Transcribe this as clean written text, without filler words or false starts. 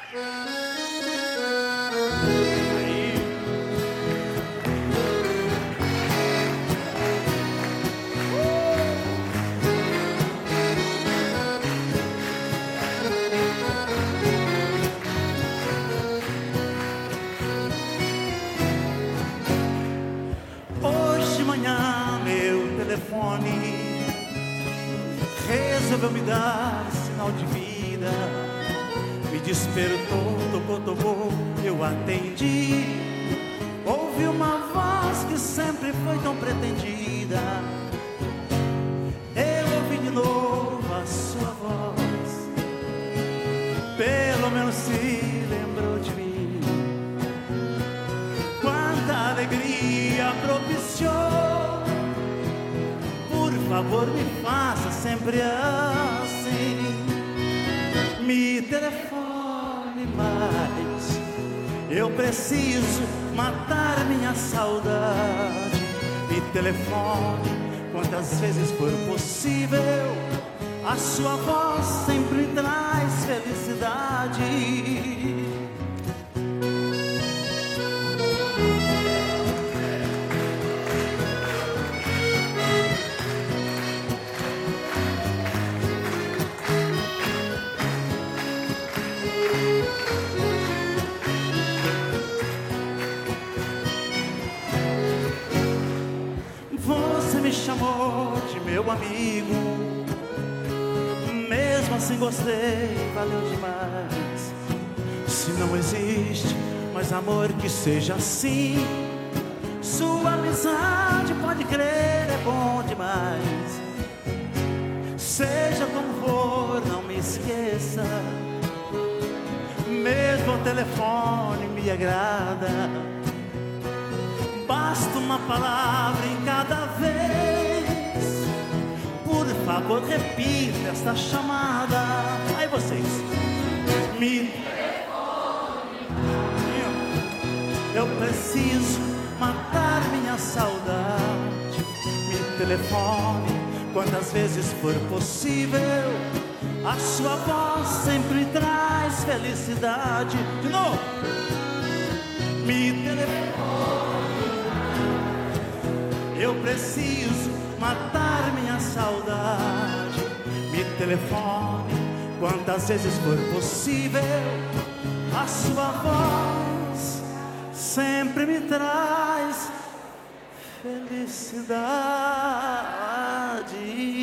Hoje de manhã meu telefone resolveu me dar sinal de vida. Me despertou, tocou, eu atendi. Ouvi uma voz que sempre foi tão pretendida. Eu ouvi de novo a sua voz. Pelo menos se lembrou de mim. Quanta alegria propiciou. Por favor, me faça sempre assim. Me telefone mais. Eu preciso matar minha saudade. Me telefone quantas vezes for possível. A sua voz sempre traz felicidade. Você me chamou de meu amigo, mesmo assim gostei, valeu demais. Se não existe mais amor que seja assim, sua amizade, pode crer, é bom demais. Seja como for, não me esqueça. Mesmo o telefone me agrada. Basta uma palavra em cada vez. Por favor, repita esta chamada. Aí vocês me telefone. Eu preciso matar minha saudade. Me telefone quantas vezes for possível. A sua voz sempre traz felicidade. De novo. Me telefone. Eu preciso matar minha saudade. Me telefone quantas vezes for possível. A sua voz sempre me traz felicidade.